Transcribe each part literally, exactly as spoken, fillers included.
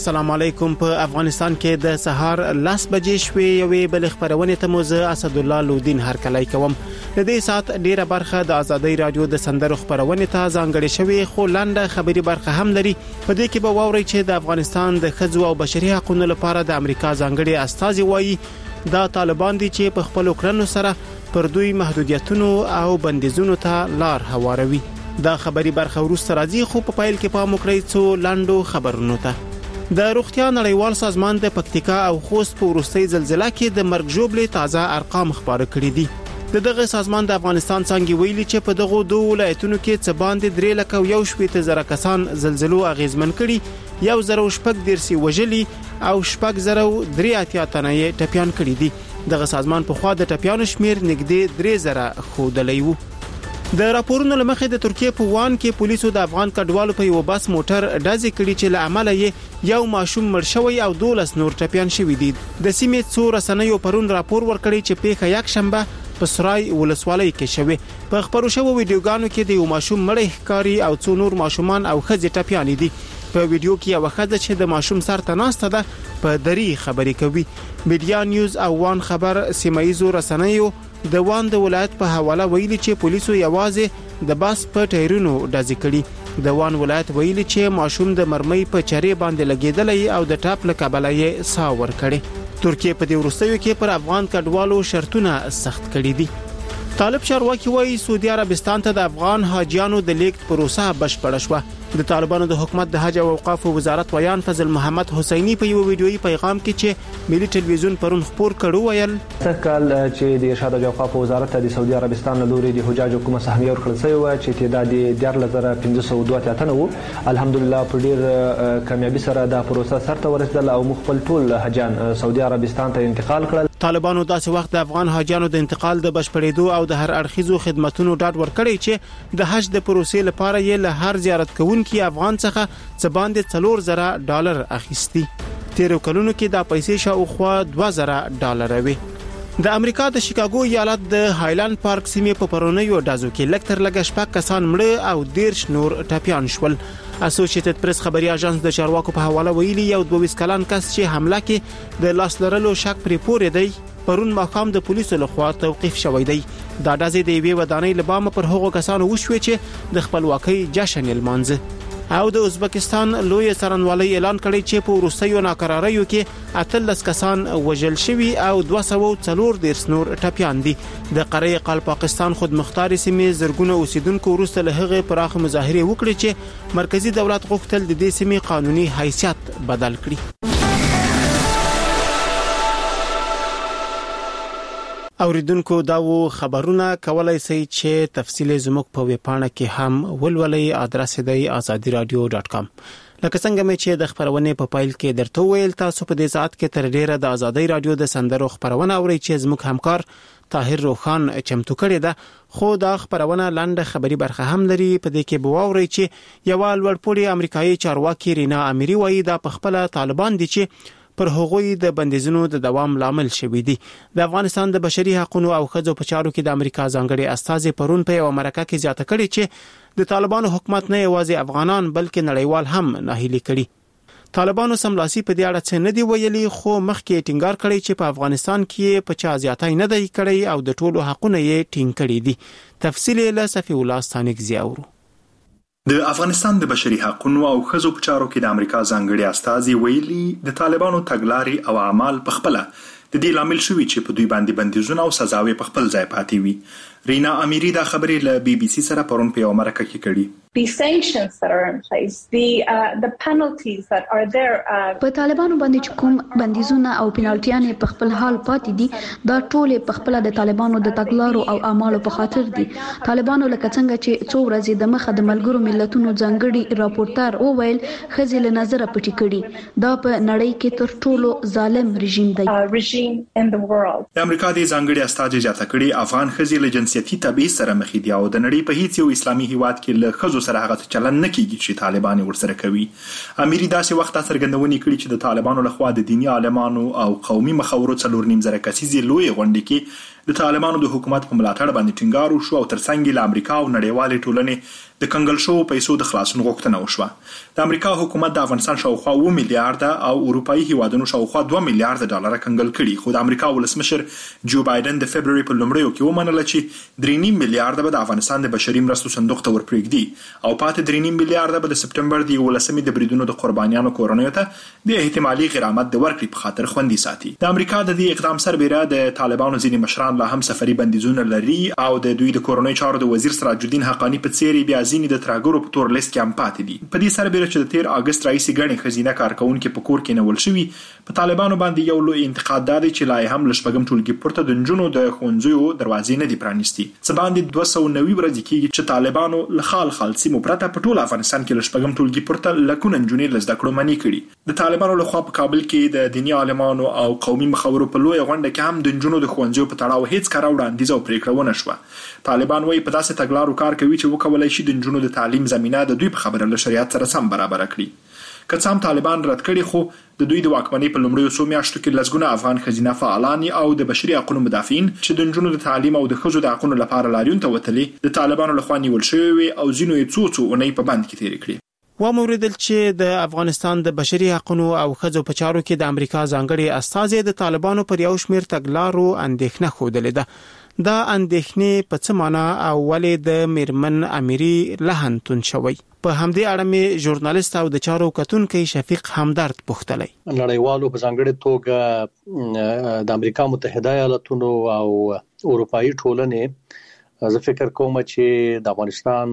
السلام علیکم. په افغانستان کې د سهار لاس بجې شوې یوې بل خبرونه ته موزه اسد الله لودین هرکلی کوم. د دې سات ډیره برخه د ازادي رادیو د سندرو خبرونه ته ځانګړې شوې خو لاندې خبري برخه هم لري. په دې کې به واوري چې د افغانستان د ښځو او بشري حقوقو لپاره د امریکا ځانګړي استازي وایي دا طالبان دي چې په خپل کړنو سره پر دوی محدودیتونو او بندیزونو ته لار هواروي. دا خبري برخه ورسته راځي خو په پایل کې پام وکړئ څو لاندو خبرونو ته. د روغتیا نړیوال سازمان د پکتیکا او خوست په وروستي زلزلہ کې د مرګ ژوبلې تازه ارقام خبره کړي دي. د دغه سازمان د افغانستان څنګه ویلي چې په دغه دوه ولایتونو کې څه باندې درې لک او یو شپږ زره کسان زلزلو اغیزمن کړي، یو زره شپږ درسي وجلي او شپږ زره درې اتیا تنه یې ټپيان کړي دي. دغه سازمان په خوا د ټپيانو شمیر نږدې درې زره خودلې وو. د راپورونو لمخې د ترکیه په وان کې پولیسو د افغان کډوالو په یو بس موټر ډزې کړي چې له عمله یې یو ماشوم مړ شوی او دولس نور ټپيان شوي دي. د سیمې څو رسنیو پرون راپور ورکړی چې پیښه یک شنبه په سرای ولسوالۍ کې شوه. په خبرو شوو ویډیوګانو کې د یو ماشوم مړ ښکاری او څو نور ماشومان او ښځې ټپيان دي. په ویډیو کې یو ښځه چې د ماشوم سر ته ناسته ده په دری خبرې کوي. میډیا نیوز او وان خبر سیمایزو رسنیو د وان د ولایت په حواله ویلي چې پولیسو یوازې د باس په ټایرونو ډزې کړي. د وان ولایت ویلي چې ماشوم د مرمۍ په چری باندې لګیدلې او د ټاپ له کبله یې سا ور کړي. ترکیه په دې وروستیو کې پر افغان کډوالو شرطونه سخت کړي دي. طالب چارواکي وایي سعودي عربستان ته د افغان حاجیانو د لیږد پروسه بشپړه شوه. د طالبانو د حکومت د حج او اوقاف وزارت ویان فضل محمد حسینی په یو ویډیويي پیغام کې چې ملي ټلویزیون پرون خبر کړو ویل څکل چې د ارشاد او اوقاف وزارت د سعودي عربستان له لوري د حجاج حکومت سهمیه ورکړل شوی و چې تعداد یې ډیر لزر پنځه سوه دوه اتیا تنه وو. الحمدلله په ډیر کامیابی سره دا پروسه سرته ورسېدل او مخبل ټول حجان سعودي عربستان ته انتقال کړل. طالبانو داسې وخت د افغان حاجیانو د انتقال د بشپړېدو او د هر اړخیزو خدماتونو ډاډ ورکړی چې د حج د پروسې لپاره یې له هر زیارت کوونکي افغان څخه څه باندې څلور زره ډالر اخیستي. تیرو کلونو کې دا پیسې شاوخوا دوه زره ډالر وي. د امریکا د شیکاګو ایالت د هایلند پارک سیمې په پرونیو ډازو کې لکتر لګ شپږ کسان مړه او دیرش نور ټپيان شول. اسوسییټډ پریس خبري اژانس د چارواکو په حواله ویلي یو دوه ویس کلن کس چې حمله کې د لاس لرلو شک پرې پورې دی پرون مقام د پولیسو لخوا توقيف شوی دی. دا ډازې د یوې ودانۍ لبامه پر هغو کسانو وشوي چې د خپلواکۍ جشن لمانځي. او د ازبکستان لوی څارنوالۍ اعلان کړی چې په روسیو ناکراریو کې اتلس کسان وژل شوي او دوه سوه او څلور دیرش نور ټپيان دي. د قاره قال پاکستان خود مختار سیمې زرګونه اوسیدونکو وروسته له هغه پراخ مظاهره وکړي چې مرکزی دولت غوښتل د دې سیمې قانوني حیثیت بدل کړي. اوریدونکو دا و خبرونه کولای شي چې تفصیل زموږ په ویب پاڼه کې هم ولولئ. ادرس دی azadi radio dot com. لکه څنګه مې چې د خبرونه په پایل کې درته ویل تاسو په دې ساعت کې تر ډیره د ازادي رادیو د سندرو خبرونه اورئ چې زموږ همکار طاهر روخان چمتو کړی ده. خو دا خبرونه لاندې خبري برخه هم لري. په دې کې به واورئ چې یو لوړپوړي امریکایي چارواکي رینا اميري وایي دا په خپل طالبان دي چې پر هغوی د بندیزونو د دوام لامل شوي دي. د افغانستان د بشري حقوقو او ښځو په چارو کې د امریکا ځانګړي استازي پرون په یو مرکه کې زیاته کړي چې د طالبانو حکومت نه یوازې افغانان بلکې نړیوال هم ناهیلي کړي. طالبانو سملاسي په دې اړه څه نه دی ویلي خو مخکې ټینګار کړی چې په افغانستان کې په چا زیاتای نه دی کړی او د ټولو حقوقو یې ټینګ کړي دي. تفصیل له صفی الله ستانک زیاورو. د افغانستان د بشري حقوقو او ښځو په چارو کې د امریکا ځانګړي استازي ویلي د طالبانو تګلارې او اعمال په خپل د دې لامل شوي چې په دوی باندې بندیزونه او سزاوي په خپل ځای پاتې وي. رینا اميري دا خبرې له بي بي سي سره پرون په یو مرکه کې کړي. The sanctions that are in place, the uh, the penalties that are there. په طالبانو باندې کوم بندیزونه او پینالټیانې په خپل حال پاتې دي دا ټول په خپل د طالبانو د تګلارو او اعمالو په خاطر دي. طالبانو لکه څنګه چې څو ورځې د مخه د ملګرو ملتونو ځانګړي راپورټر او ویل خزي له نظر پټی کړي دا په نړۍ کې تر ټولو ظالم رژیم دی. regime in the world. د امریکا د ځانګړي استازي جاته کړي افغان خزي له جنسيتي تبعیض سره مخ دي او د نړۍ په هیڅ یو اسلامي هیواد کې له خزو سره هغه چلن نه کیږي چې طالبان ورسره کوي. اميري داسې وخت څرګندونې کړي چې د طالبانو لخوا د دینی عالمانو او قومي مخاورو څلور نیم زره کسیزې لوی غونډې کې د طالبانو د حکومت په ملاتړ باندې ټینګار وشو او ترڅنګ له امریکا او نړیوالې ټولنې د کنګل شو پیسو د خلاصون غوښتنه وشوه. د امریکا حکومت د افغانستان شاوخوا اوه میلیارډ او اروپאי هیوادونو شاوخوا دوه میلیارډ ډالر کنګل کړي، خو د امریکا ولسمشر جو بایدن د فبرवरी په لومړیو کې ومنله چې درې نیم میلیارډ به د افغانستان د بشري مرستو صندوق ته ورپرېږدي او پاتې درې نیم میلیارډ به د سپټمبر د یولسمې د بریدونو د قربانیانو کورنیو ته د احتمالي غرامت د ورکړې په خاطر خوندي ساتي. د امریکا د دې اقدام سربېره د طالبانو ځینې مشران لا هم سفري بندیزونه لري او د دوی د کورنۍ چارو د وزیر سراج الدین حقانی په څېر بیا ځینې د ترهګرو په تور لیست کې هم پاتې دي. په دې سربېره چې د تیر اگست راهیسې ګڼې ښځینه کارکونکي په کور کې نیول شوي، په طالبانو باندې یو لوی انتقاد دا دی چې لا هم له شپږم ټولګي پورته د نجونو د ښوونځیو دروازې نه دي پرانیستي. څه باندې دوه سوه نوي ورځې کېږي چې طالبانو له خال خال سیمو پرته په ټول افغانستان کې له شپږم ټولګي پورته لکونه نجونې له زده کړو منع کړي. د طالبانو لخوا په کابل کې د دیني عالمانو او قومي مخورو په لویه غونډه کې هم د نجونو د ښوونځیو په تړاو هیڅ کار وړاندیز او پریکړه ونه شوه. طالبان وايي په داسې تګلارو کار کوي چې وکولای شي د نجونو د تعلیم زمينه د دوی په خبره له شریعت سره سم برابر کړي. که څه هم طالبان رد کړي، خو د دوی د واکمنۍ په لومړیو څو میاشتو کې لسګونه افغان ښځینه فعالان او د بشري حقوقو مدافعین چې د نجونو د تعلیم او د ښځو د حقوقو لپاره لاریون ته وتلي د طالبانو لخوا نیول شوي وي او ځینو یې څو څو اونۍ په بند کې تېرې کړې. و موریدل چې د افغانستان د بشري حقوقو او ښځو په چارو کې د امریکا ځانګړي استازي د طالبانو پر یو شمېر تګلارو اندېښنه خوده ده. دا اندېښنې په څه معنا او ولې د میرمن امیری لهنتون شوی؟ په همدې اړه مې ژورنالیست او د چارو کتونکي شفیق همدرد پوښتلی. نړیوالو په ځانګړي توګه د امریکا متحده ایالاتونو او اروپאי ټولنې زه فکر کوم چې د افغانستان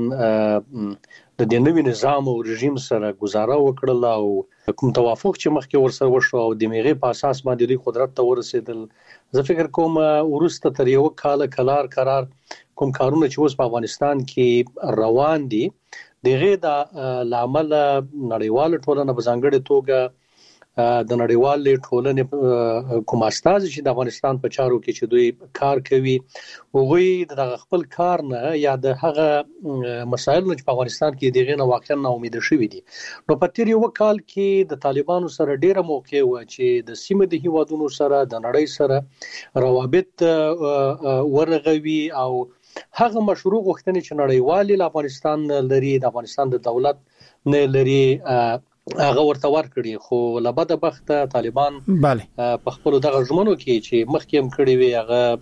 د دې نوي نظام او رژیم سره گزاره وکړل او کوم توافق چې مخکې ورسره وشو او د میغې په اساس باندې دوی قدرت ته ورسېدل، زه فکر کوم ورسته تر یو کال کلار قرار کوم کارونه چې اوس په افغانستان کې روان دي دغه د لامل نړیوال ټولنه په ځانګړي توګه د نړیوال ټولنې کوم استازي چې د افغانستان په چارو کې چې دوی کار کوي وغوي د خپل کار نه یا د هغه مسایل چې په افغانستان کې دغه نه واقعا نا امید شوي دي. نو په تیر یو کال کې د طالبانو سره ډیره موقع و چې د سیمه د هیوادونو سره د نړۍ سره روابط ورغوي او هغه مشروع غوښتنې چې نړیوال له افغانستان لري د افغانستان د دولت نه لري هغه ورته ورکړي، خو لبده بخت طالبان په خپل دغه ژمنو کې چې مخکې هم کړی وي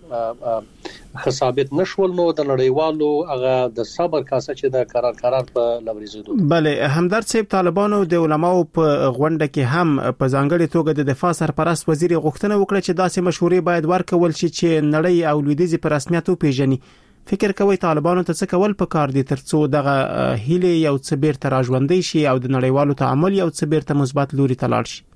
هغه ثابت نشول، نو د نړیوالو هغه د صبر کاسه چې د قرار قرار په لوريزیدو. بله، همدرد صاحب طالبانو د علماو په غونډه کې هم په ځانګړي توګه د دفاع سرپرست وزیر غوښتنه وکړه چې داسې مشورې باید ورکول شي چې نړۍ او لویدیځ په رسمیت وپیژني. فکر کوي طالبانو ته څه کول پکار دي ترڅو دغه هیله یو څه بیرته راژوندي شي او د نړیوالو تعامل یو څه بیرته مثبت لوري ته لاړ شي؟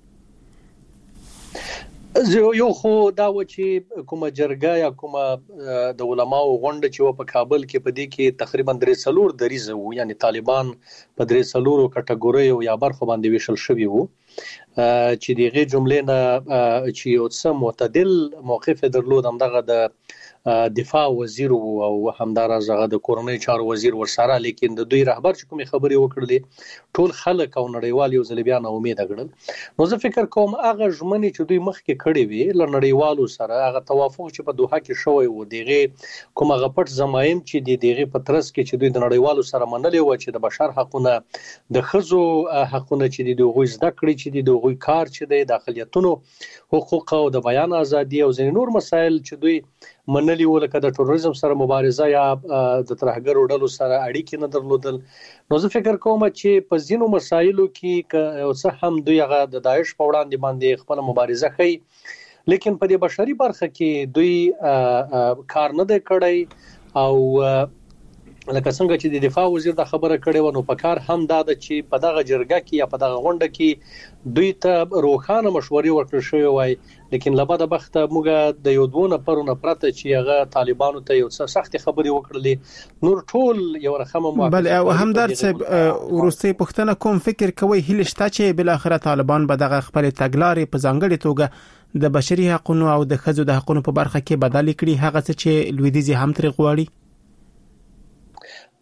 یو خو دا و چې کومه جرګه یا کومه د علماو غونډه چې په کابل کې په دې کې تقریبا درې څلور دریزه وو، یعنی طالبان په درې څلورو کټګوریو یا برخو باندې ویشل شوی وو چې دغه جملې نه چې یو څه معتدل موقف درلود همدغه د دفاع وزیر او همدارس هغه د کورنۍ چارو وزیر ورسره، لیکن د دوی رهبر چې کومې خبرې وکړلې ټول خلک او نړیوال یو ځل بیا نه امید کړل. نو زه فکر کوم هغه ژمنې چې دوی مخکې کړې وي ل نړیوالو سره هغه توافق چې په دوحه کې شوی و دغه کوم هغه پټ زمایم چې د دغه پترس کې چې دوی د نړیوالو سره منلې و چې د بشر حقوقونه د خزو حقوقونه چې د دوی زده کړې چې د دوی کار چې د داخلیتونو حقوق او د بیان ازادي او ځینې نور مسایل چې دوی منلی و لکه د ټوریزم سره مبارزه یا د ترهګرو ډلو سره اړیکې نه درلودل. نو زه فکر کوم چې په ځینو مسایلو کې او څه هم دوی هغه د داعش په وړاندې باندې خپل مبارزه کوي، لیکن په دې بشري برخه کې دوی کار نه دی کړی او لکه څنګه چې د دفاع وزیر دا خبره کړې و نو په کار هم دا د چې په دغه جرګه کې یا په دغه غونډه کې دوی ته روښانه مشورې ورکړل شوې وای، لیکن لبده بخت موږ د یو دوه نفرونو پرته چې هغه طالبانو ته یو څه سخت خبرې وکړلې نور ټول یو رقم مو. بل او همدرد صاحب ورسته پښتنه کوم فکر کوي هیله شته چې بل اخره طالبان به دغه خپل تګلارې په ځانګړي توګه د بشري حقوقو او د ښځو د حقوقو په برخه کې بدل کړي هغه څه چې لویدیځ هم تر غواړي؟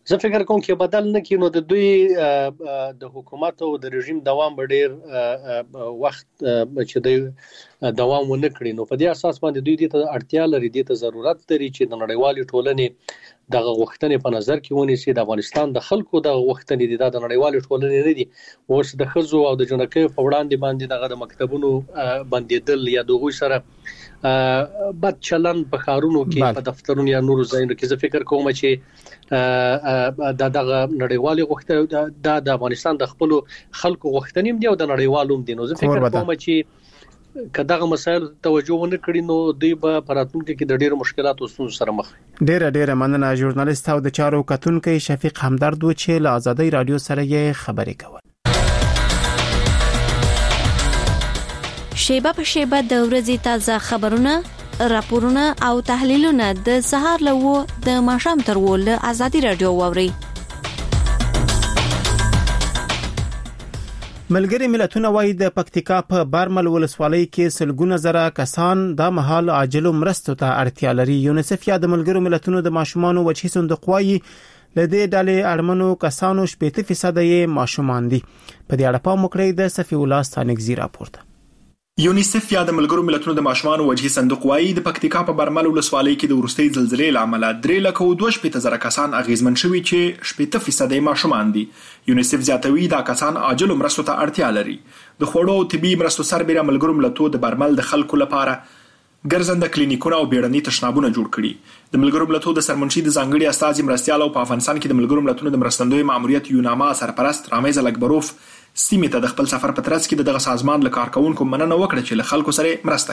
زه فکر کوم چې بدل نه کینو د دوی د حکومت او د رژیم دوام ډیر وخت چې د دوام ونه کړي نو په دې اساس باندې دوی ته اړتیا لري د ضرورت لري چې د نړیوالې ټولنې دغه وختونه په نظر کې ونیسي د افغانستان د خلکو د وختونه د نړیوالې ټولنې نه دي اوس د خزو او د جنکې په وړاندې باندې دغه د مکتبونو بندیدل یا دغه سره بد چلن په خارونو کې په دفترونو یا نورو ځایونو کې زه فکر کوم چې دا دغه نړیوالې غوښتنه د افغانستان د خپل خلکو غوښتنې دي او د نړیوالو دي نو زه فکر کوم چې کداغه مسایل توجه ونه کړي نو دوی به پراتونکو کې د ډېر مشکلاتو ستونزو سره مخ ډېر ډېر مننه ژورنالیست او د چارو کتونکو شفیق همدرد و چې له آزادۍ رادیو سره یې خبرې کول شیبه په شیبه د ورځې تازه خبرونه راپورونه او تحلیلونه د سهار له و د ماښام تر و له آزادۍ رادیو ووري ملګری ملتونه وايي د پکتیکا په بارمل ولسوالۍ کې سلګونه زره کسان د مهال عاجل مرستو ته اړتیا لري یونیسف یا د ملګرو ملتونو د ماشومان وچی صندوق وايي لدې ډلې اړمنو کسانو شپږ فیصد یې ماشومان دي په دې اړه په مکړې د صفی الله ستانګزی راپورته یونیسف یا د ملګرو ملتونو د ماشومان وجهي صندوق وايي د پکتیکا په برمل ولسوالۍ کې د ورستۍ زلزلې لامل درې لک او دوه شپږ زره کسان اغیزمن شوي چې شپږ فیصد ماشومان دي یونیسف زیاتوي دا کسان عاجل مرستو ته اړتیا لري د خوړو او طبي مرستو سربېره ملګرو ملتونو د برمل د خلکو لپاره ګرځنده کلینیکونه او بیړني تشنابونه جوړ کړي د ملګرو ملتونو د سرمنشي د ځانګړي استازي مرستيال او په افغانستان کې د ملګرو ملتونو د مرستندوی ماموریت یوناما سرپرست رامیز لکبروف سیمه ته د خپل سفر په ترڅ کې دغه سازمان له کارکونکو مننه وکړه چې له خلکو سره مرسته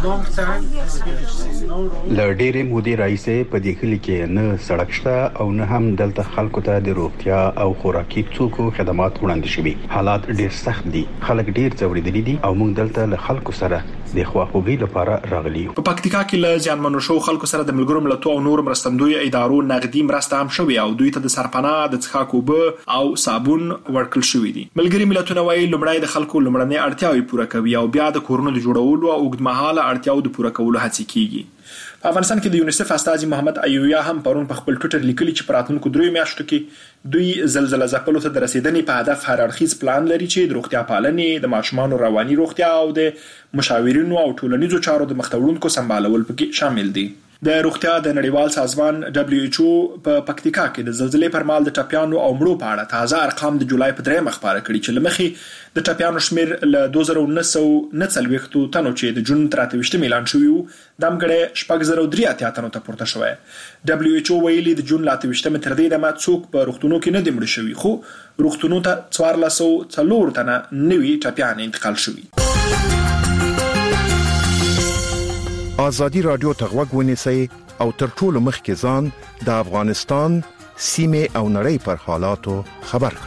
کړي له ډېرې مودې راځي په دې کلی کې نه سړک شته او نه هم دلته خلکو ته د روغتیا او خوراکي توکو خدمات وړاندې شوي حالات ډېر سخت دي خلک ډېر ځورېدلي دي او موږ دلته له خلکو سره د خواخوږي لپاره راغلي یو په پکتیکا کې له ځانمنو شو خلکو سره د ملګرو ملتونو او نور مرستندوی ادارو نغدي مرسته هم شوي او دوی ته د سرپناه د څښاک اوبه او صابون ورکړل شوي دي ملګری ملتونه وايي لومړی د خلکو لومړنۍ اړتیاوې پوره کوي او بیا د کورونو د جوړولو او اوږدمهاله اړتیاوو د پوره کولو هڅې کیږي په افغانستان کې د یونیسف استازي محمد ایویا هم پرون په خپل ټوئیټر لیکلي چې پراتونکو درې میاشتو کې دوی زلزلہ ځپلو ته د رسیدنې په هدف هر اړخیز پلان لري چې د روغتیا پالنې د ماشومانو رواني روغتیا او د مشاورینو او ټولنیزو چارو د مخته سمبالول پکې شامل دي د روغتیا د نړیوال سازمان دبليو ایچ او په پکتیکا کې د زلزلې پر مهال د ټاپیانو او مړو په اړه تازه ارقام د جولای په درېمه خبره کړي چې لمخې د ټاپیانو شمیر له دوه زره نهه سوه نه څلوېښت تنو چې د جون تر اته ویشتم اعلان شوی وو دمګړې شپږ زره درې اتیا تنو ته پورته شوی دبليو ایچ او ویلي د جون لاته ویشتم تر دې دمه څوک په روغتونو کې نه دی مړ شوی خو روغتونو ته څوارلس سوه څلور تنه نوي ټاپیان انتقال شوی آزادی رادیو تغوږ ونیسئ او تر ټولو مخکې ځان د افغانستان سیمه او نړۍ پر حالاتو خبر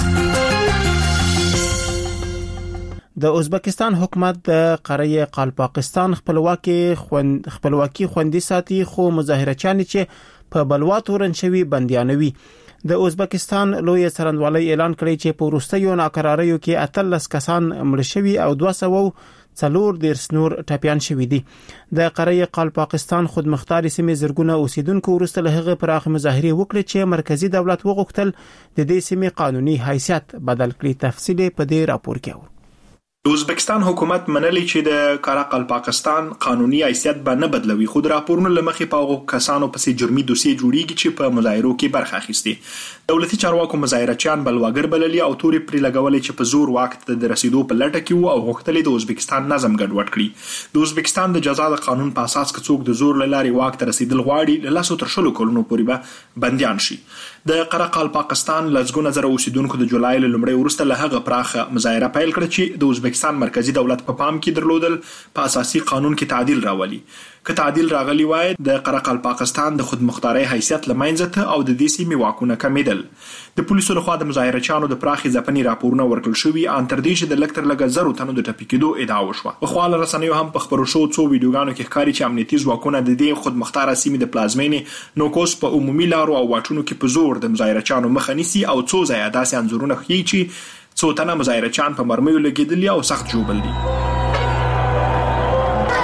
کړئ د ازبکستان حکومت د قاره قالپاکستان خپلواکي خوند خپلواکي خوندي ساتي خو مظاهرچیان چې په بلواتو رنشوي بنديانوي د ازبکستان لوی څرندوالۍ اعلان کړی چې په وروستیو ناکراریو کې اتلس کسان مړ شوي او دوه سوه څلور دیرش نور ټاپیان شوي دي د قاره قالپاکستان خودمختاري سیمې زرګونه اوسیدونکو ورسته له هغه پراخ مظاهره وکړي چې مرکزی دولت وغوښتل د دې سیمې قانوني حیثیت بدل کړي تفصیل په دې راپور کې د ازبکستان حکومت منلي چې د قاره قالپاکستان قانوني حیثیت به نه بدلوي خو د راپورونو لمخې په کسانو پسې جرمي دوسیې جوړیږي چې په مظاهرو کې برخه اخیستي دولتي چارواکو مظاهرچیان بلواګر بللي او توري پرې لګولې چې په زور وخت د رسیدو په لټه کې وو او غوښتل د ازبکستان نظم ګډوډ کړي د ازبکستان د جزا د قانون په اساس کې څوک د زور لاري وخت رسیدل غواړي له لاسو تر شلو کلونو پورې به بنديان شي د قاره قالپاکستان لږونه زره اوسیدونکو د جولای له لومړۍ وروسته له هغه پراخه مظاهره پیل کړه چې د ازبکستان مرکزی دولت په پام کې درلودل په اساسي قانون کې تعدیل راولي که تعدیل راغلی وای د قاره قالپاکستان د خودمختاري حیثیت لمنځه ته او د دې سیمې واکونه کمیدل د پولیسو لخوا د مظاهرچیانو د پراخي ځپنې راپورونه ورکړل شوي ان تر دې چې د لکټر لګ زرو تنو د ټپي کېدو ادعا وشوه په خواله رسنیو هم په خبرو شو څو ویډیوګانو کې ښکاري چې امنیتي ځواکونه د دې خودمختاره سیمې د پلازمینې نوکوس په عمومي لارو او واټونو کې په زور د مظاهرچیانو مخه نیسي او څو ځای داسې انځورونه ښیي چې څو تنه مظاهرچیان په مرمیو لګیدلي او سخت جوړبل دي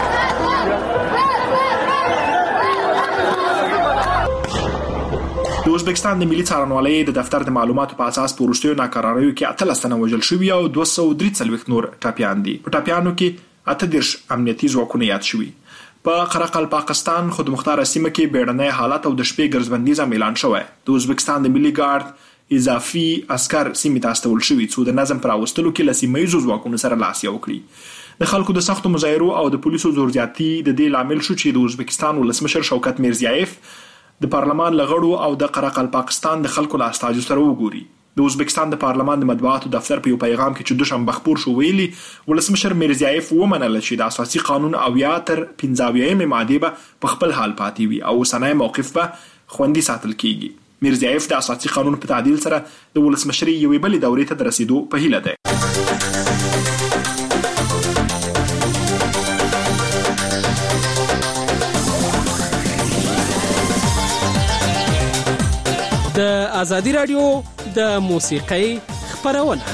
د د ازبکستان د ملي څارنوالۍ د دفتر د معلوماتو په اساس په وروستیو ناکراریو کې اتلس تنه وژل شوي او دوه سوه درې څلوېښت نور ټپیان دي. په ټپیانو کې اته دېرش امنیتي ځواکونه یاد شوي. په قرقل پاکستان خودمختاره سیمه کې بیړنی حالت او د شپې ګرځبندیز اعلان شوی. د ازبکستان د ملي ګارد اضافي عسكر سیمې ته استول شوي څو د نظم پر راوستلو کې له سیمه ییزو ځواکونو سره لاس یو کړي. د خلکو د سختو مظاهرو او د پولیسو زور زیاتی د دې لامل شو چې د ازبکستان ولسمشر شوکت میرزیایف د پارلمان لغړو او د قرقل پاکستان د خلکو له استازو سره وګوري. د ازبکستان د پارلمان د مطبوعاتو دفتر په یو پیغام کې چې دوشنبه خبر شو ویلي ولسمشر میرزیایف ومنله چې د اساسي قانون اویا تر پنځه اویایم ماده به په خپل حال پاتې وي او اوسنی موقف به خوندي ساتل کیږي. میرزیایف د اساسي قانون په تعدیل سره د ولسمشرۍ یوې بلې دورې ته د رسیدو په هیله دی. د ازادي رادیو د موسیقۍ خبرونه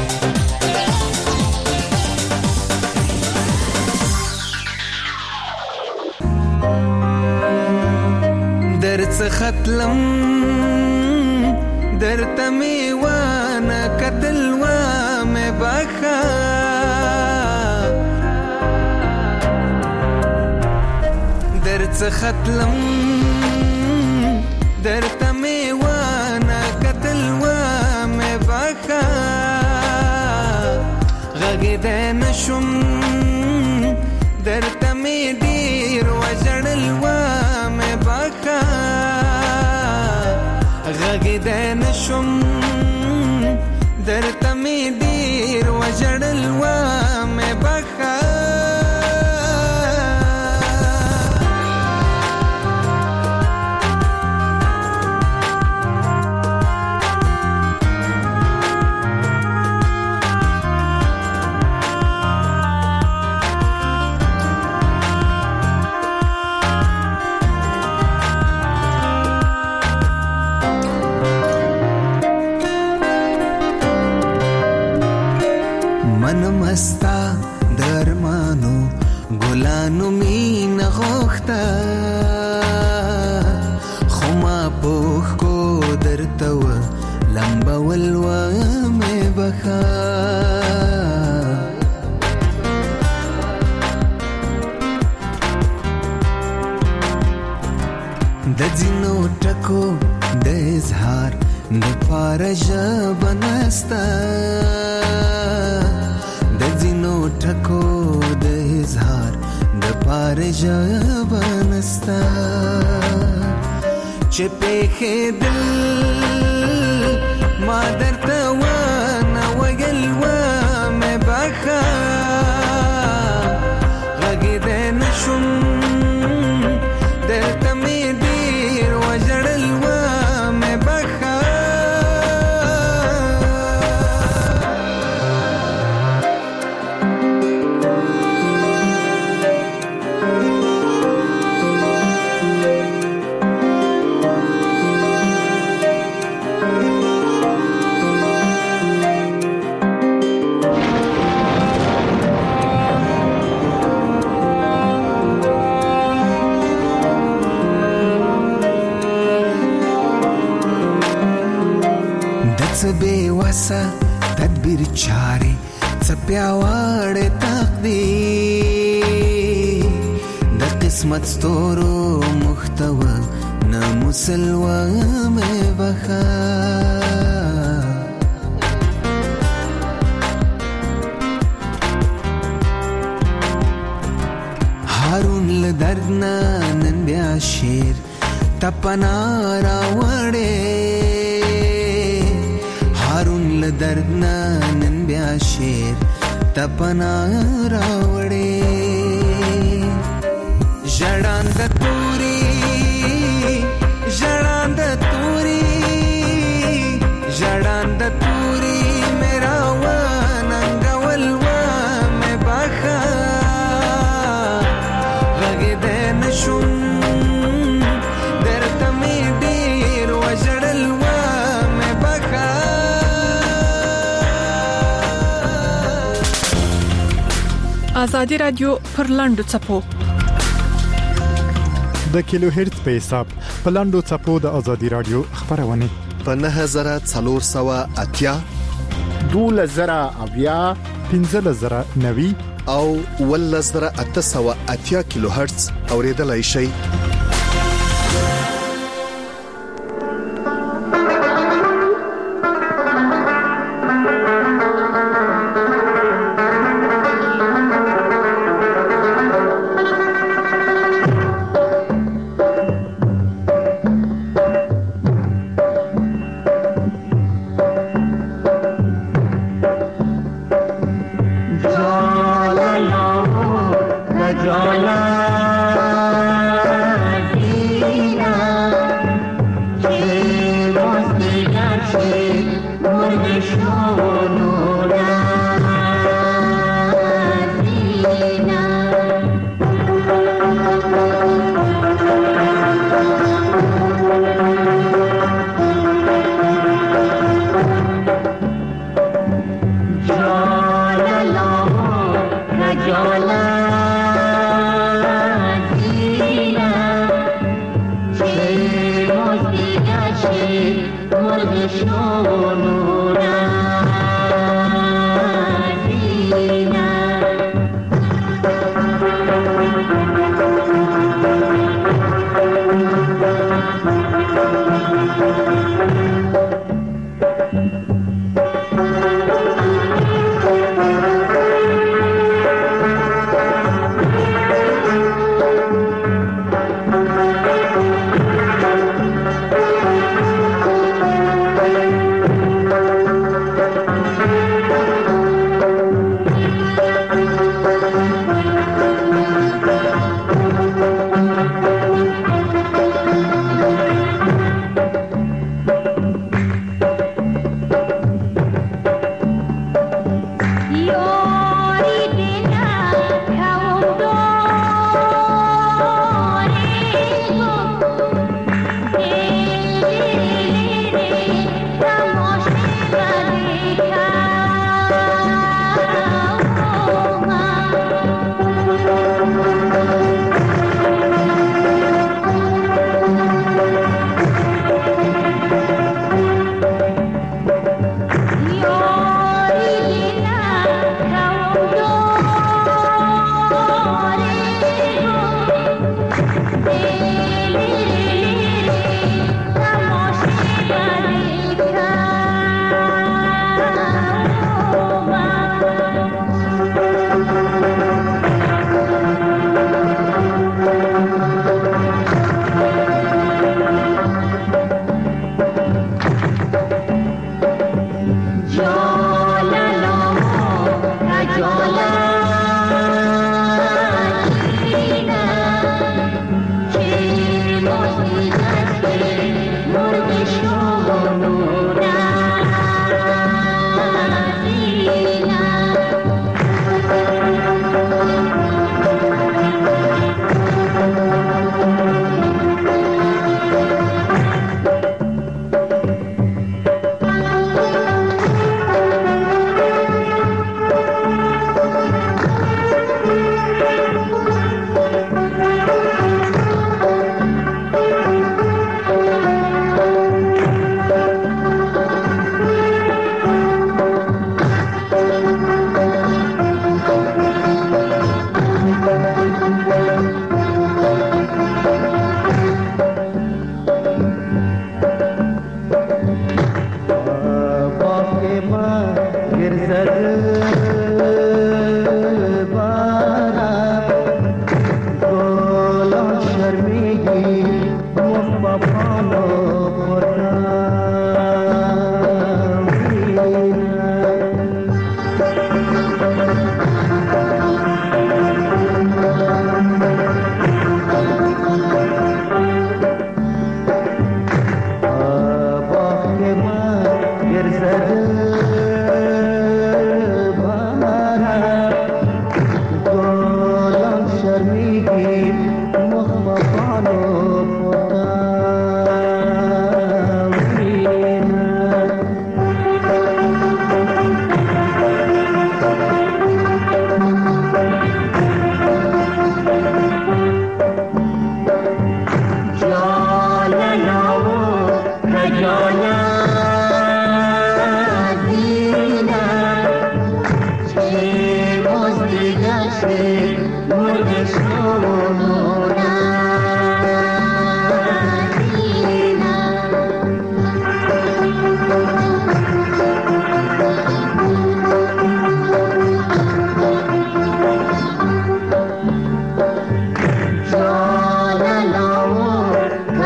ختلم درته می وانه قتل و مې بخا درته ختلم درته می وانه قتل و مې بخا غږ دې نشم درته می ډیر وجړل و مې بخا غږ نشم درته می ډیر وجړل و مې بخا مستا درمانو ګلانو مين غوخته خو ما پوخ کو درته و لمبول و مې بخا د ځینو ټکو د اظهار د پاره ژبه نسته ټکو د اظهار د پاره ژبه نسته چې پېښې دل ما درته ونه ویل و مې بخا غږېدی نشم درته مې ډېر وژړل و مې بخا تدبیر چاري څپیاوړې تقدیر د قسمت ستورو محتوا نه مسلوه مې بخا هارون له درد نه نن بیا شیر تپنا راوړې هارون له درد نه نن بیا شیر تپنا راوړې ژړان د توري ژړان د توري ژړان د توري میرا وننګول و مې بخا غږېدی نشم درته مې ډېر وژړل و مې بخا ازادي رادیو پر لاندو څپو د کیلو هرتز په حساب په لاندو چپو د ازادي رادیو خبرونه په نه زره څلور سوه اتیا دوله زره اویا پنځه زره نوي او ول زره اته سوه اتیا کیلو هرتز اوریدلای شي.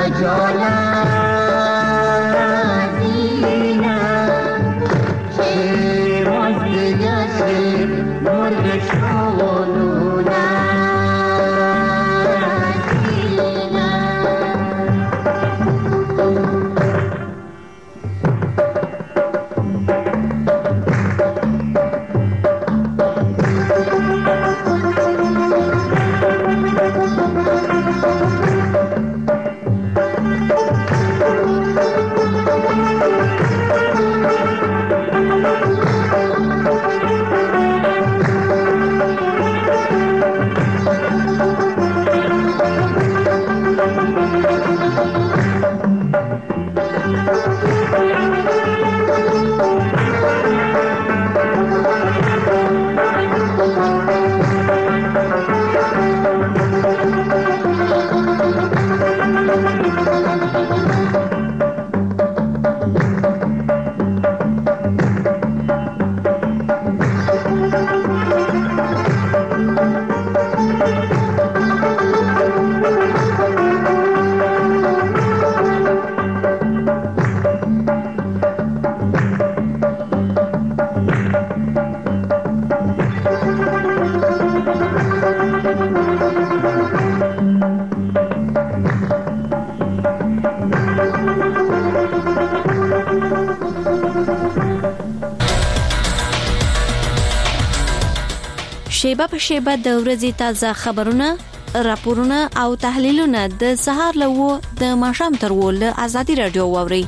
شیبه په شیبه د ورځې تازه خبرونه، راپورونه او تحلیلونه د سهار لوو د ماښام تر ول آزادي رادیو واوري.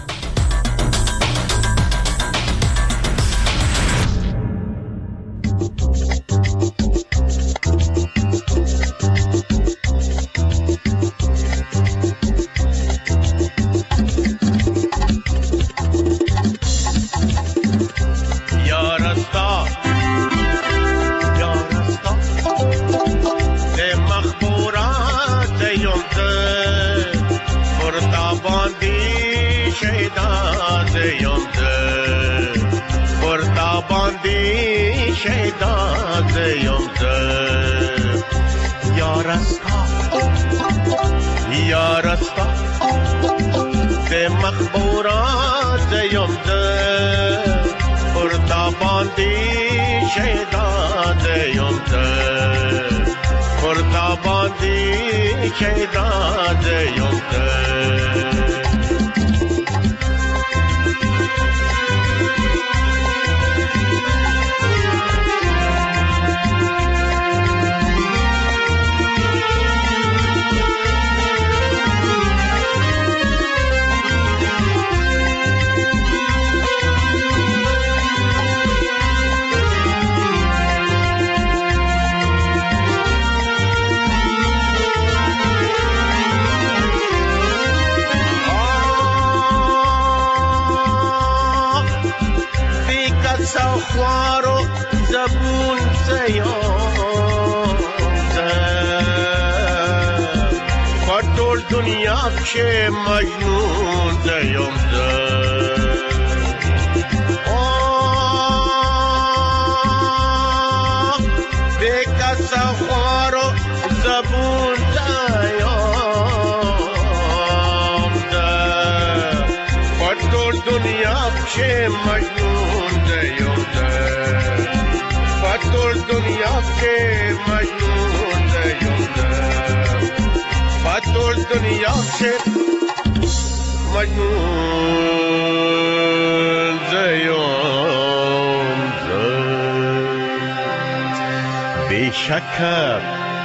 बेशक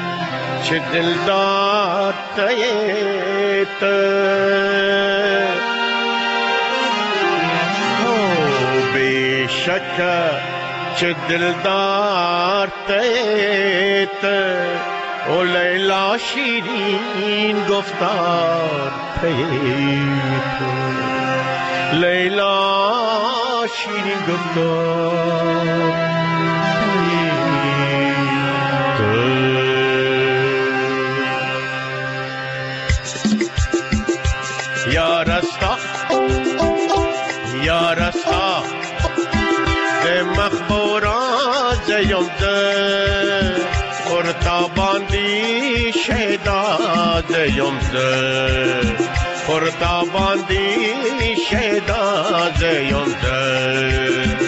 च दिलदार तयेत हो बेशक च दिलदार तयेत ओ लैला शीरीन गुफ्तार तयेत लैला शीरीन गुफ्तार या रस्ता या रस्ता ते मखबूरा जयम दे और ताबांदी शे شهداد یمزه پرتا باندی شهداد یمزه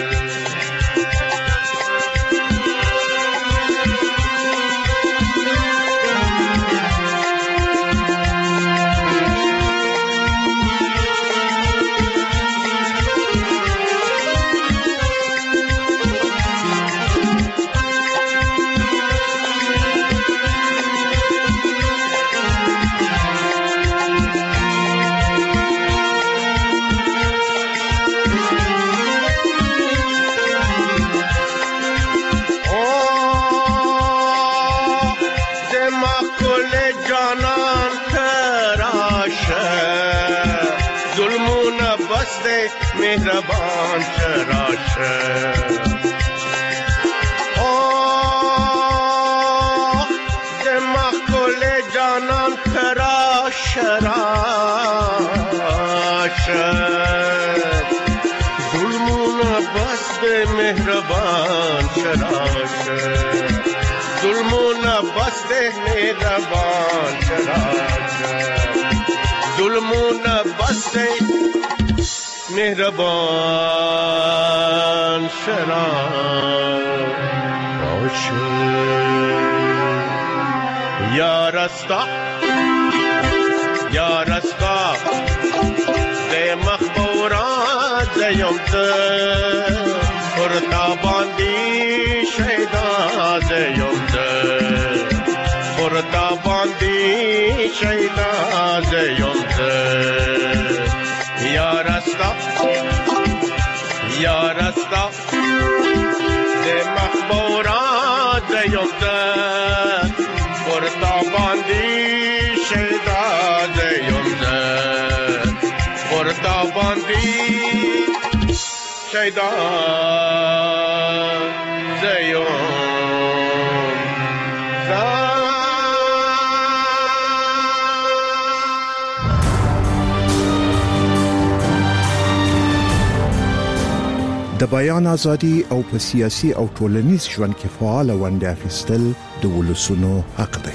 مهربان چراشه اوه دماغ کل جانان تراشه راشه ظلمون بست مهربان چراشه ظلمون بست مهربان چراشه ظلمون بست مهربان شراش یا رستا یا رستا ده مخبورات زیم ده پرتاباندی شیدا زیم ده پرتاباندی شیدا زیم ده یا رستا یا رستا ده مخبورات زیم ده پرتاباندی شیدا زیم ده پرتاباندی شیدا زیم د بیان ازادي او په سیاسي او ټولنیز ژوند کې فعال ونډه اخیستل د ولسونو حق دی.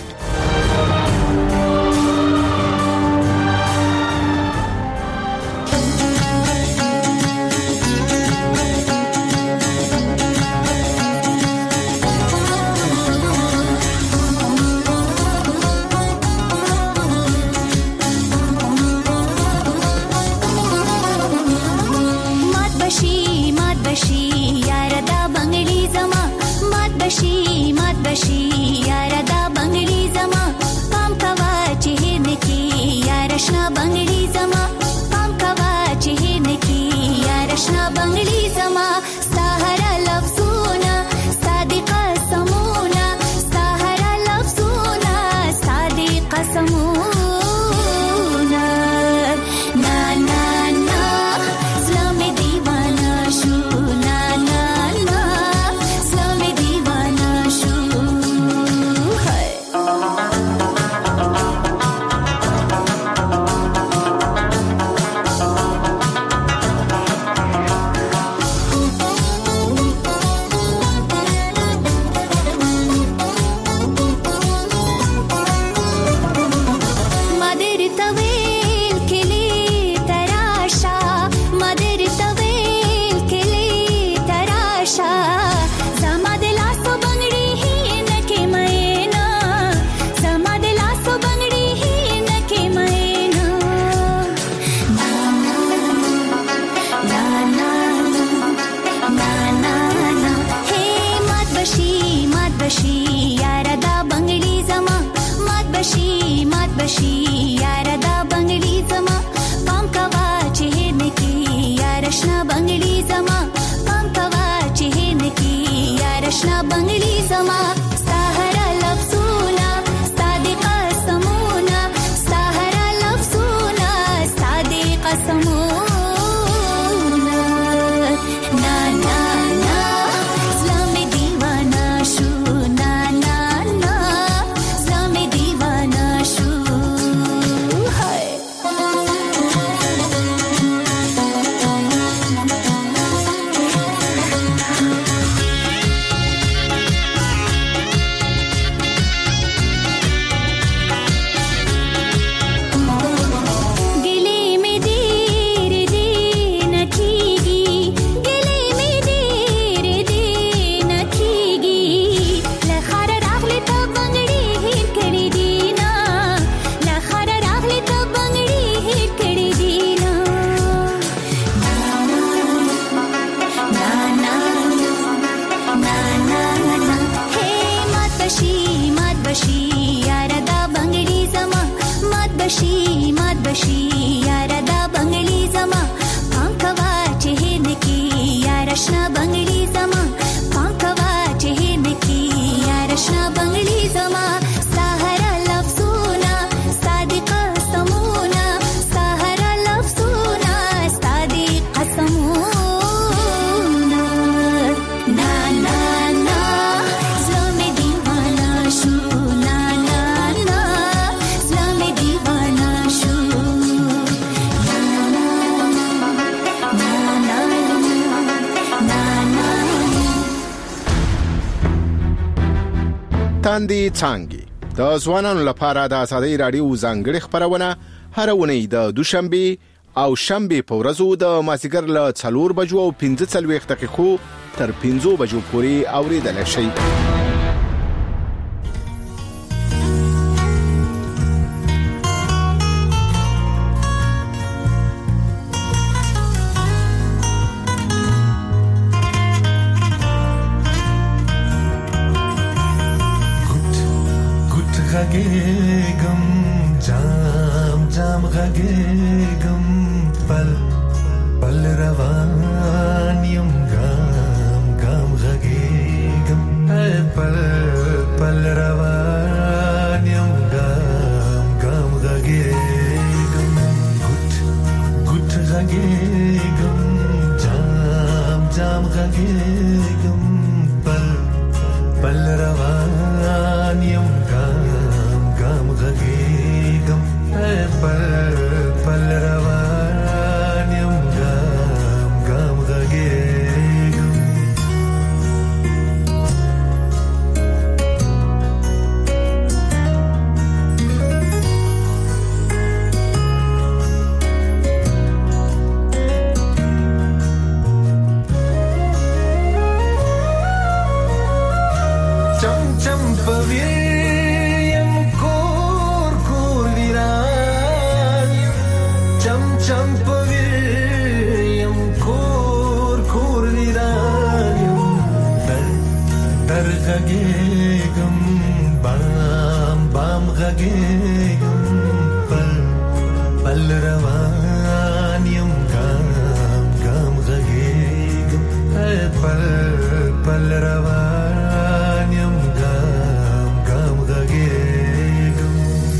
راشي یار دا بنگلی زما پانکوا چهن کی یار شنا بنگلی زما پانکوا چهن کی یار شنا بنگلی زما سحر لفظونا صادق قسمونا سحر لفظونا صادق قسمونا نا نا نا زلم دیوانا شو نا نا نا زلم دیوانا شو نا نا نا نا نا نا تاندې څانګې د ځوانانو لپاره د ازادي رادیو ځانګړي خبرونه هر ونې د دوشنبه او شنبه په ورځو د مازیګر له څلور بجو او پنځه څلوېښت دقیقو تر پنځه بجو پورې اوریدل شي. غږېږم جام جام غږېږم پل پل روان یم ګام ګام غږېږم پل پل روان یم ګام ګام غږېږم ګوت ګوت غږېږم جام جام غږېږم پل پل روان یم غږېږم پل پل روان یم ګام ګام غږېږم چم چم پوي غږېږم بام بام غږېږم پل پل روان یم ګام ګام غږېږم پل پل روان یم ګام ګام غږېږم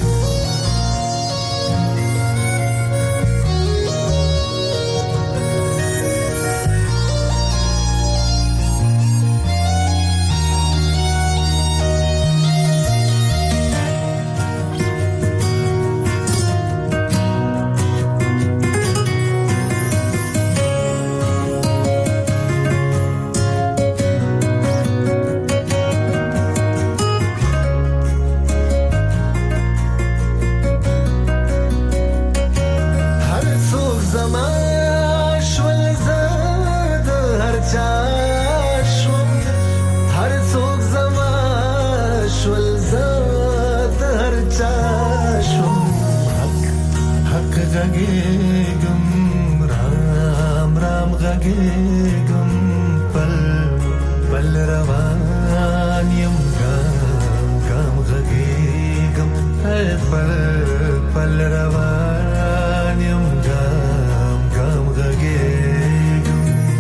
غږېږم رام رام غږېږم پل پل روان یم ګام ګام غږېږم پل پل روان یم ګام ګام غږېږم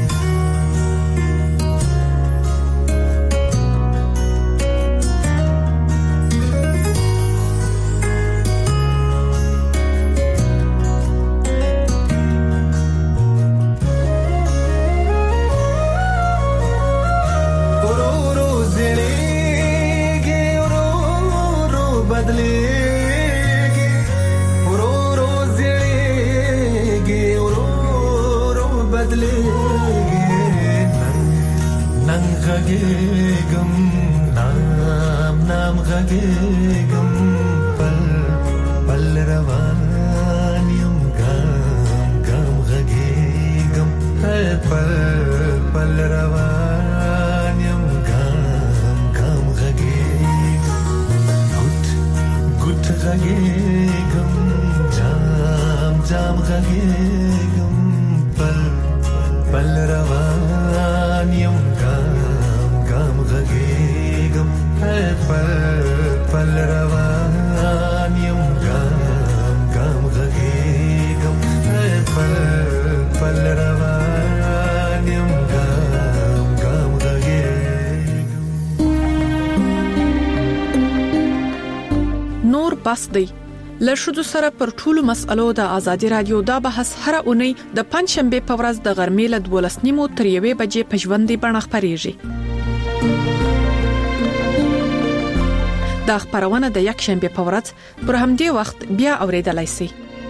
غږېږم نام نام غږېږم پل پل روان یم ګام ګام غږېږم پل پل روان یم ګام ګام غږېږم ګوت ګوت غږېږم جام جام غږېږم پل پل روان یم غږېږم پل پل روان یم ګام ګام غږېږم بس دی. له ښځو سره پر ټولو مسألو د ازادي رادیو دا بحث هر اونۍ د پنځشنبه په ورځ د غرمې له دولس نیمو تر یوې بجې په ژوندۍ بڼه خپرېږي. دا خبرونه د یک شنبه په ورځ پر همدې وخت بیا اوریدلای شئ.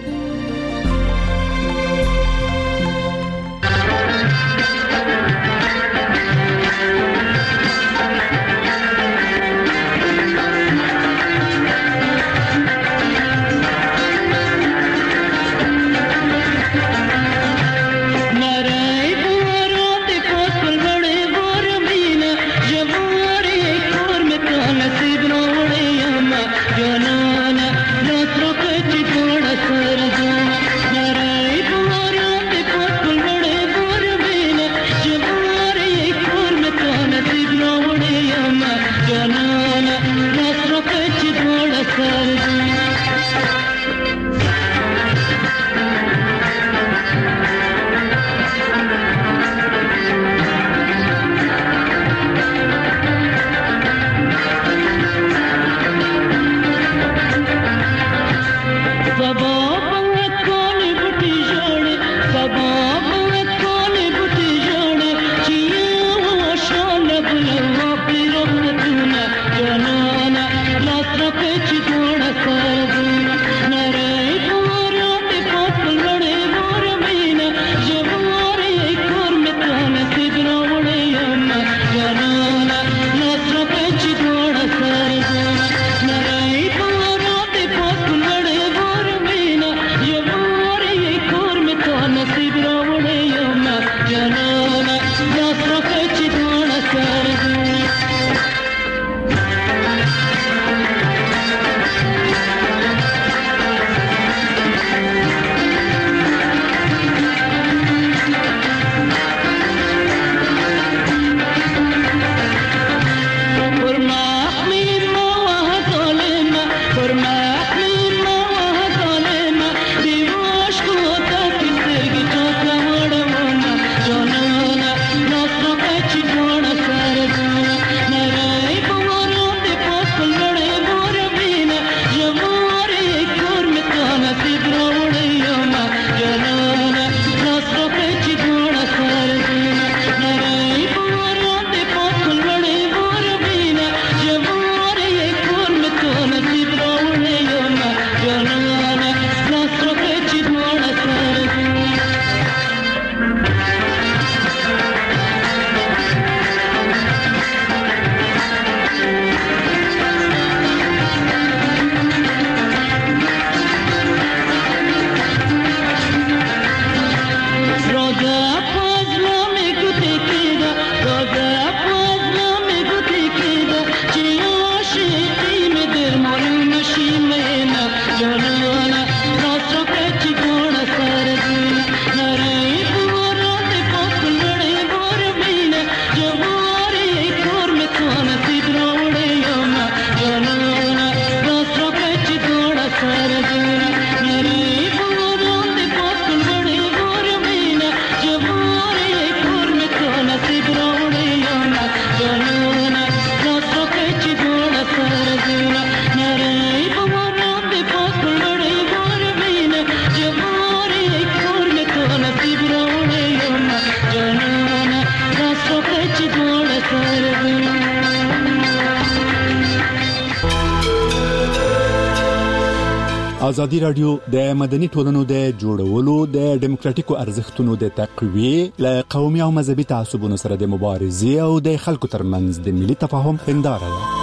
ازادي رادیو د مدني ټولنو د جوړولو د ډیموکراتیکو ارزښتونو د تقویې ل قومي او مذهبي تعصبونو سره د مبارزې او د خلکو ترمنځ د ملي تفاهم هنداره ده.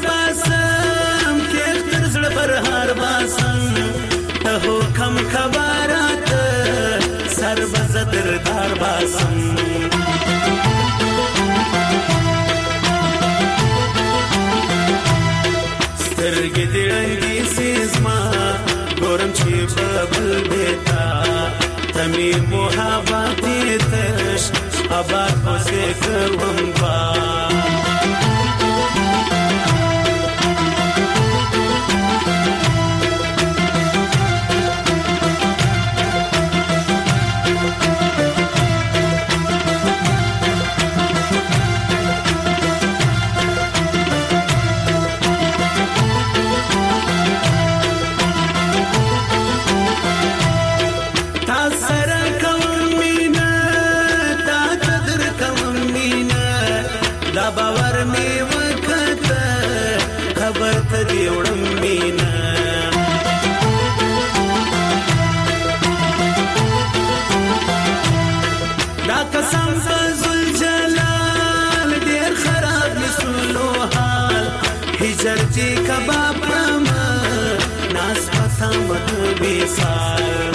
خبر کردار باسم سترګې دې رنګې سیزما ګورم چې په بل بیتا تمې محبت تش ابار پسې کوم با جرجی کباب پرما ناس پتا مد بیسار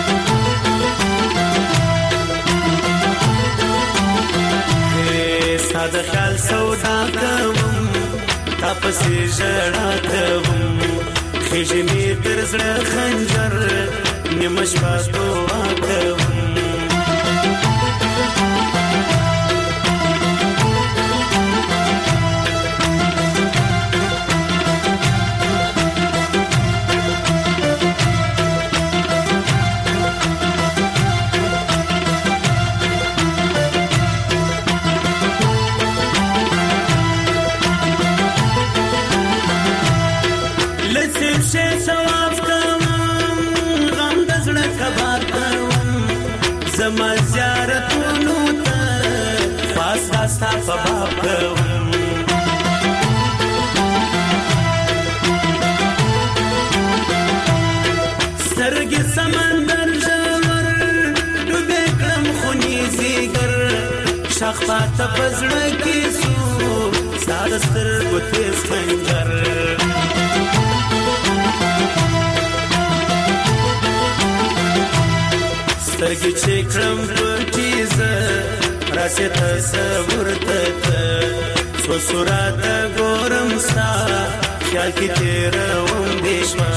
ہے ساد خیال سودا کوم تپسی جڑا کوم خجمی تر زړه خنجر نیمش پاسو کوم زما زیارتونو ته خاص خاصه په باب کوم سترګې سمندر ژور ډوبې کړم خونې زیګر شاخ پاته په زړه کې سو ستا د سترګو تیز خنجر سترګې چې کړم پټې زه راسې تصور ته څو صورته ګورم ستا خیال کې تېروم دې شپه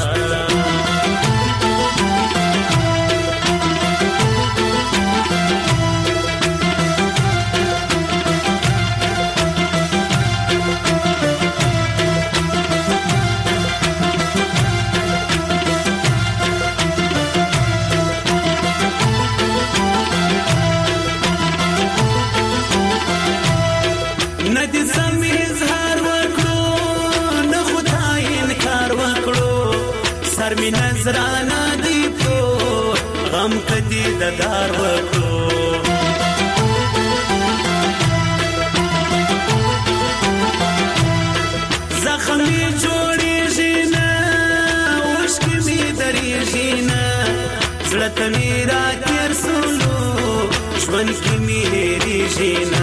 می نظرانا دی په غم کدی د دار وکړو زخمی جوړیږي نه اوښکې می درېږي نه زړه ته می راکېر سولو ژوند کې می هېرېږي نه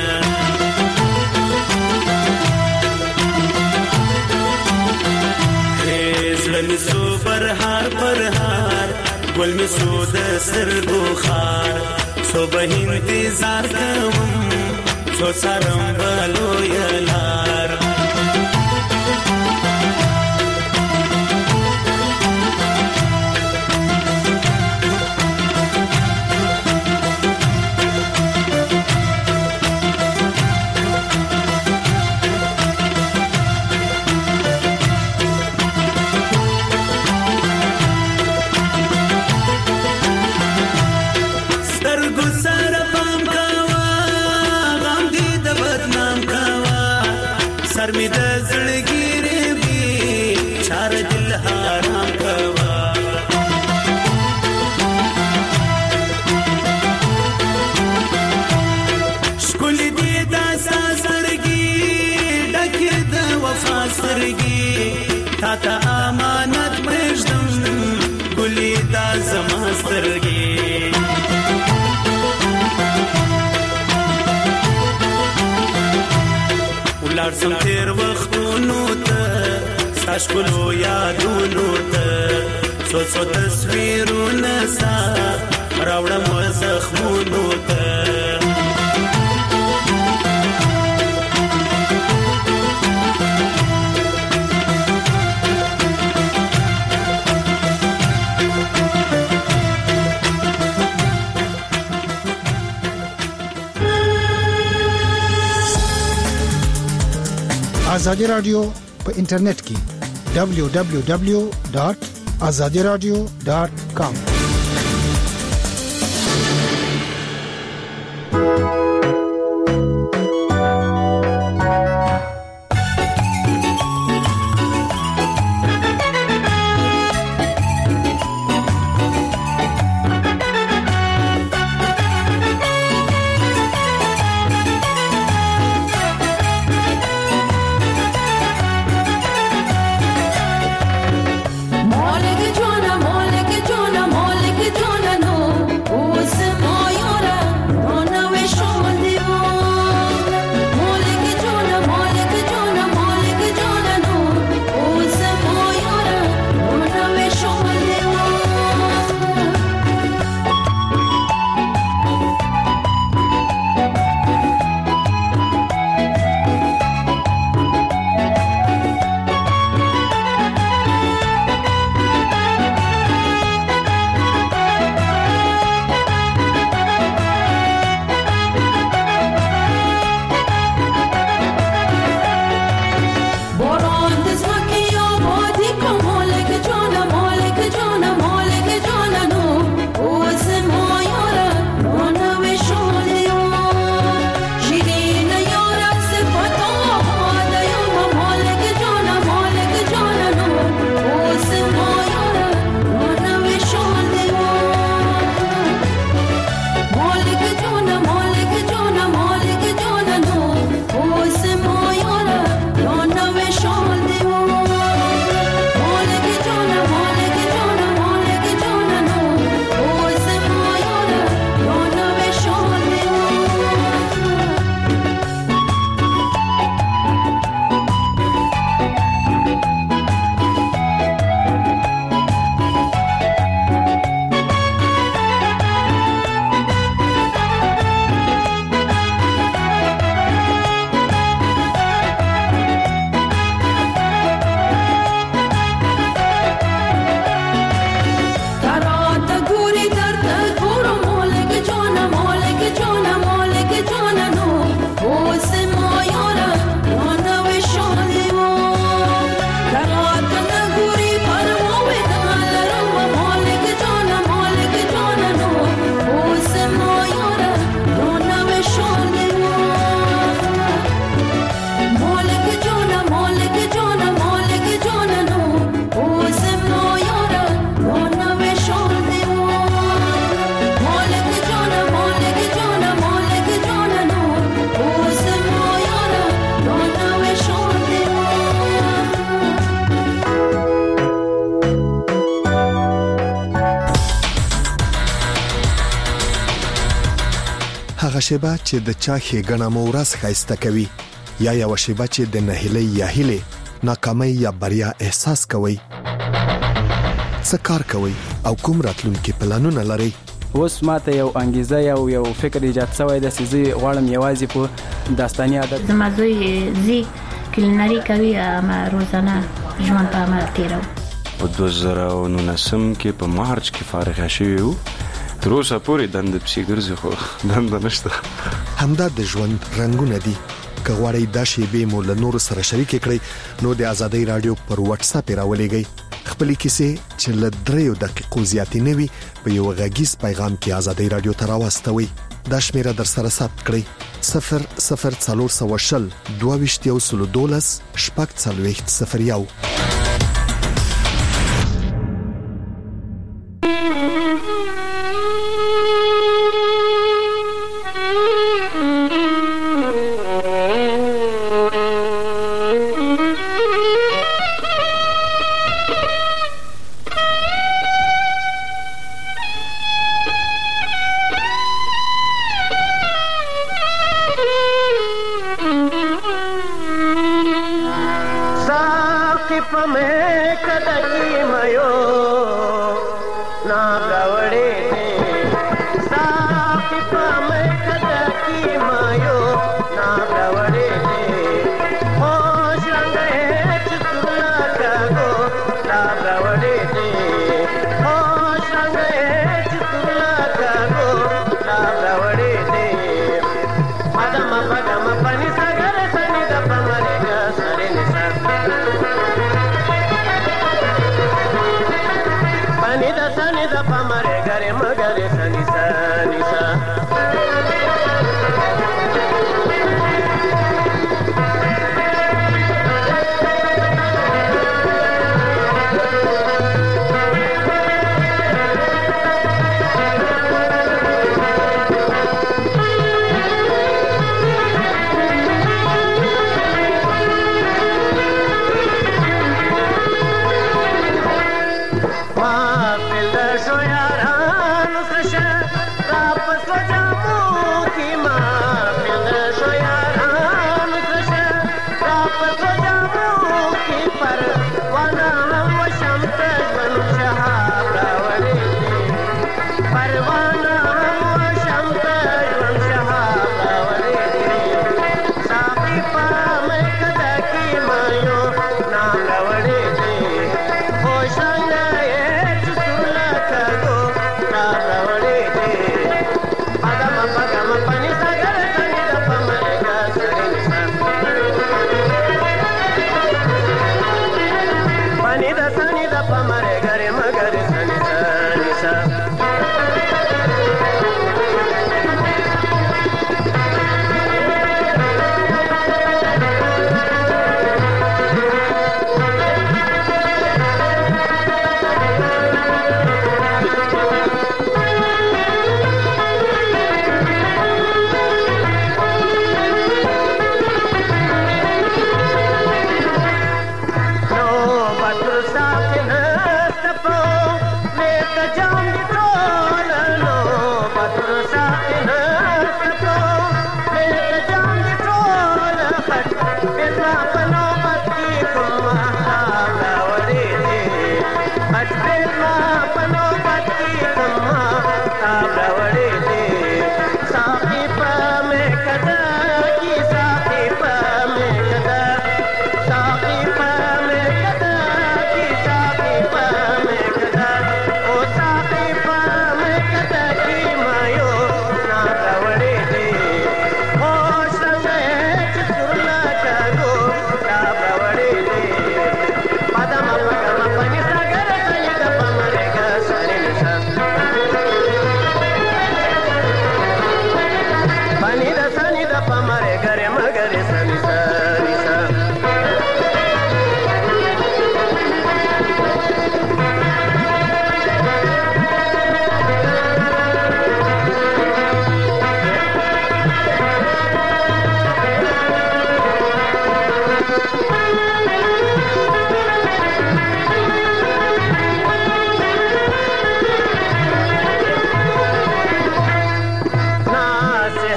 می سو پر هار پر هار گل می سو د سترګو خار سو به انتظار کوم سو سرم بلو یلار می د زړګیرې وی چار دل حرام کوا شکل دې د ساسرګي ډکه د وفا سرګي تا ته امانت پرېږدم ګلې د زما سترګي ولار سم تیر وختونو ته ستا ښکلو یادونو ته څو څو تصویرونه ستا راوړم زخمونو ته آزادی رادیو په انټرنیټ کې دبلیو دبلیو دبلیو ډاټ آزادی رادیو ډاټ کام هغه شیبه چې د چا ښېګڼه مو ورځ ښایسته کوي یا یو شیبه چې د نهیلۍ یا هیلې ناکامۍ یا بریا احساس کوي څه کار کوي او کوم راتلونکي پلانونه لري اوس ماته یو انګیزه یو یو فکر ایجاد شوی د سيزي غواړم یوازې په داستاني عادت زما زوی زی کلینری کوي ما روزانه ژوند په عمل تیرو په دوه زره او نولسم کې په مارچ کې فارغ شوی وو تر اوسه پورې دند پسې ګرځي خو دند نشته همدا د ژوند رنگونه دي که غواړئ دا شیبې مو له نورو سره شریک کړئ نو د آزادۍ رادیو پر واتس اپ راولېږئ خپلې کیسې چې له دریو دقیقو زیاتې نه وي په یو غږیز پیغام کې آزادۍ رادیو ته راواستوئ دا شمیره در سره ثبت کړئ صفر صفر څلور سوه شل دوه ویشت یو سلو دولس شپږ څلوېښت صفر یو په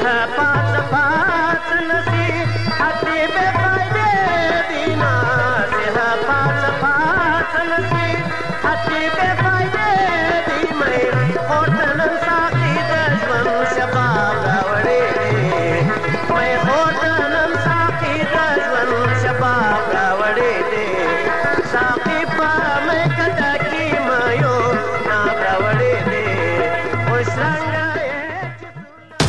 happy